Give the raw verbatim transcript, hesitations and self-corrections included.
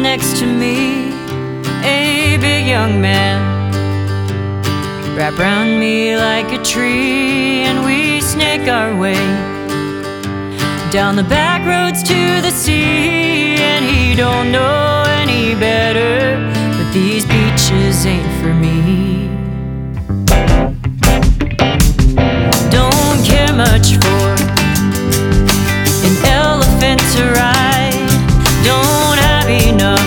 next to me, a big young man, wrap round me like a tree, and we snake our way down the back roads to the sea. And he don't know any better, but these beaches ain't for me. Don't care much for an elephant to ride, don't have enough